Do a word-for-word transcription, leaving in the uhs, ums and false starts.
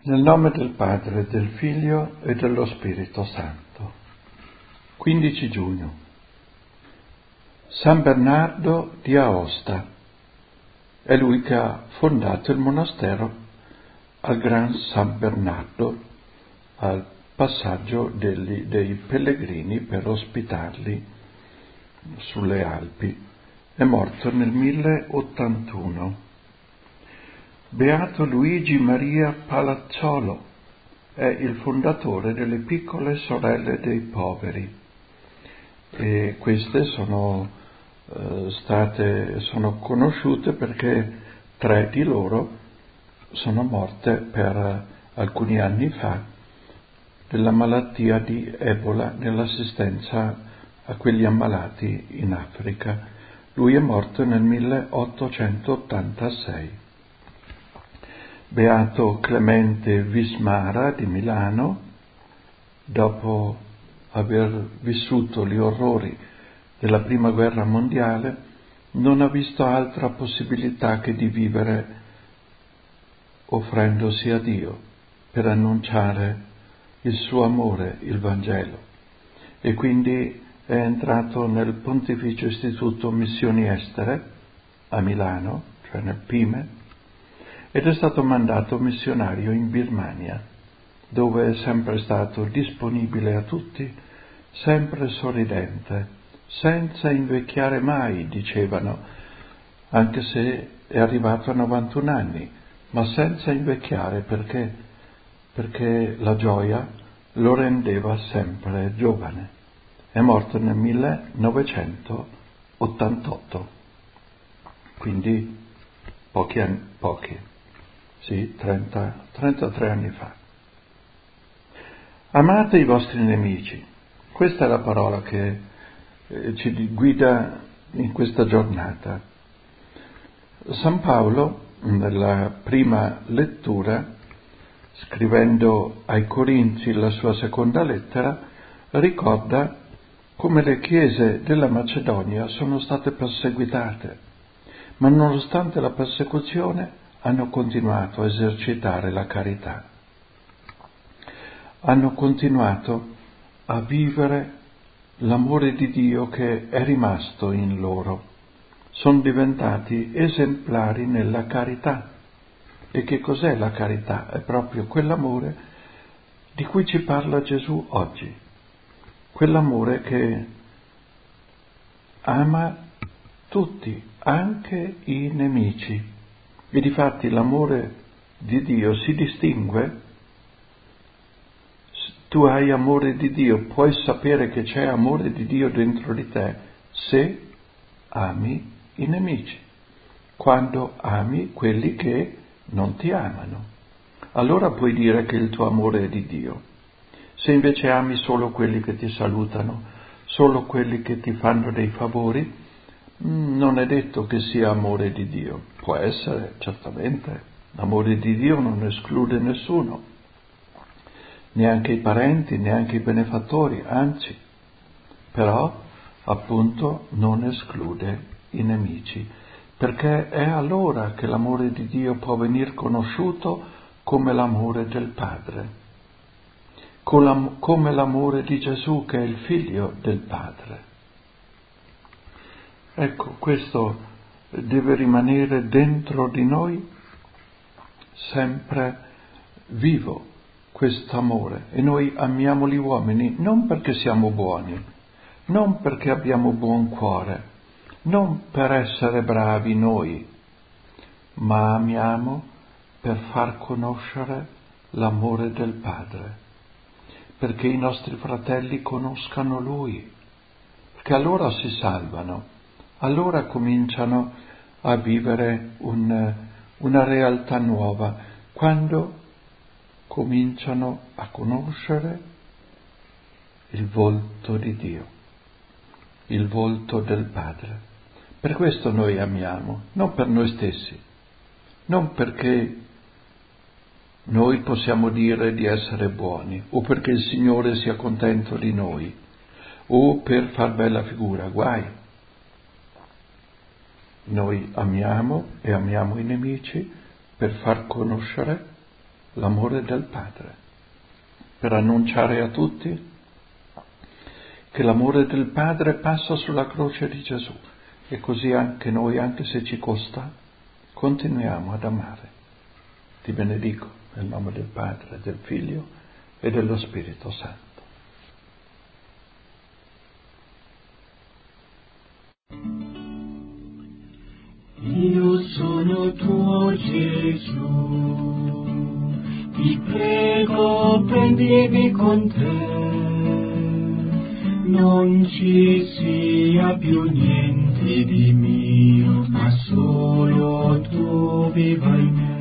Nel nome del Padre, del Figlio e dello Spirito Santo. quindici giugno. San Bernardo di Aosta. È lui che ha fondato il monastero al Gran San Bernardo, al passaggio degli, dei pellegrini per ospitarli sulle Alpi. È morto nel mille ottantuno. Beato Luigi Maria Palazzolo è il fondatore delle Piccole Sorelle dei Poveri, e queste sono eh, state sono conosciute perché tre di loro sono morte per alcuni anni fa della malattia di Ebola nell'assistenza a quegli ammalati in Africa. Lui è morto nel milleottocentottantasei. Beato Clemente Vismara di Milano, dopo aver vissuto gli orrori della Prima Guerra Mondiale, non ha visto altra possibilità che di vivere offrendosi a Dio per annunciare il suo amore, il Vangelo, e quindi è entrato nel Pontificio Istituto Missioni Estere a Milano, cioè nel Pime, ed è stato mandato missionario in Birmania, dove è sempre stato disponibile a tutti, sempre sorridente, senza invecchiare mai, dicevano, anche se è arrivato a novantuno anni, ma senza invecchiare perché, perché la gioia lo rendeva sempre giovane. È morto nel millenovecentottantotto, quindi pochi anni, pochi. Sì, trenta, trentatré anni fa. Amate i vostri nemici. Questa è la parola che eh, ci guida in questa giornata. San Paolo, nella prima lettura, scrivendo ai Corinzi la sua seconda lettera, ricorda come le chiese della Macedonia sono state perseguitate, ma nonostante la persecuzione hanno continuato a esercitare la carità. Hanno continuato a vivere l'amore di Dio che è rimasto in loro. Sono diventati esemplari nella carità. E che cos'è la carità? È proprio quell'amore di cui ci parla Gesù oggi. Quell'amore che ama tutti, anche i nemici. E difatti l'amore di Dio si distingue. Tu hai amore di Dio, puoi sapere che c'è amore di Dio dentro di te se ami i nemici, quando ami quelli che non ti amano. Allora puoi dire che il tuo amore è di Dio. Se invece ami solo quelli che ti salutano, solo quelli che ti fanno dei favori, non è detto che sia amore di Dio. Può essere, certamente. L'amore di Dio non esclude nessuno, neanche i parenti, neanche i benefattori, anzi, però appunto non esclude i nemici, perché è allora che l'amore di Dio può venir conosciuto come l'amore del Padre, come l'amore di Gesù che è il Figlio del Padre. Ecco, questo deve rimanere dentro di noi sempre vivo, questo amore. E noi amiamo gli uomini non perché siamo buoni, non perché abbiamo buon cuore, non per essere bravi noi, ma amiamo per far conoscere l'amore del Padre, perché i nostri fratelli conoscano Lui, perché allora si salvano. Allora cominciano a vivere un, una realtà nuova, quando cominciano a conoscere il volto di Dio, il volto del Padre. Per questo noi amiamo, non per noi stessi, non perché noi possiamo dire di essere buoni, o perché il Signore sia contento di noi, o per far bella figura, guai. Noi amiamo e amiamo i nemici per far conoscere l'amore del Padre, per annunciare a tutti che l'amore del Padre passa sulla croce di Gesù, e così anche noi, anche se ci costa, continuiamo ad amare. Ti benedico nel nome del Padre, del Figlio e dello Spirito Santo. Io sono tuo Gesù, ti prego prendimi con te, non ci sia più niente di mio, ma solo tu viva in me.